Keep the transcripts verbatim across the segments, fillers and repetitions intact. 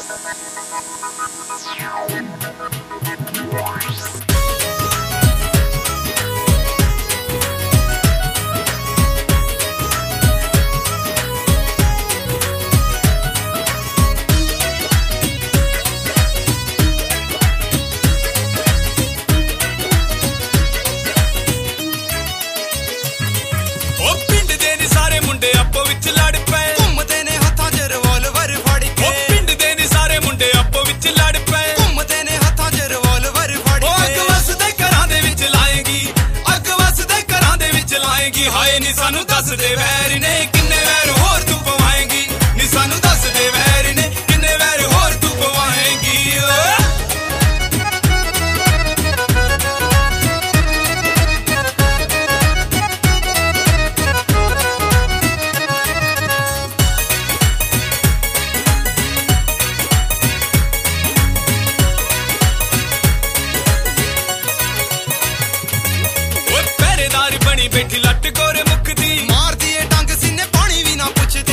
ਹਾਏ ਨੀ ਸਾਨੂੰ ਦੱਸ ਦੇ ਵੈਰ ਨੇ ਕਿੰਨੇ ਵੈਰ ਹੋਰ ਤੂੰ ਪਵਾਏਂਗੀ ਨੀ ਸਾਨੂੰ ਦੱਸ ਦੇ ਵੈਰ ਨੇ ਕਿੰਨੇ ਵੈਰ ਹੋਰ ਤੂੰ ਪਵਾਏਂਗੀ ਓਏ ਪਹਿਰੇਦਾਰ ਬਣੀ ਬੈਠੀ ਲੱਟ ਗੋਰੇ ਮੁੱਕਦੀ ਮਾਰਦੀ ਏ ਡੰਗ ਸੀਨੇ ਪਾਣੀ ਵੀ ਨਾ ਪੁੱਛਦੀ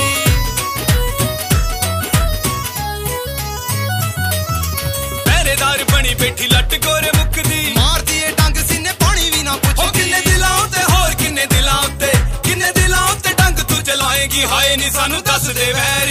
ਪਹਿਰੇਦਾਰ ਬਣੀ ਬੈਠੀ ਲੱਟ ਗੋਰੇ ਮੁੱਕਦੀ ਮਾਰਦੀ ਏ ਡੰਗ ਸੀਨੇ ਪਾਣੀ ਵੀ ਨਾ ਪੁੱਛਦੀ ਕਿੰਨੇ ਦਿਲਾਂ ਉੱਤੇ ਹੋਰ ਕਿੰਨੇ ਦਿਲਾਂ ਉੱਤੇ ਕਿੰਨੇ ਦਿਲਾਂ ਉੱਤੇ ਡੰਗ ਤੂੰ ਚਲਾਏਂਗੀ ਹਾਏ ਨੀ ਸਾਨੂੰ ਦੱਸ ਦੇ ਵੈਰ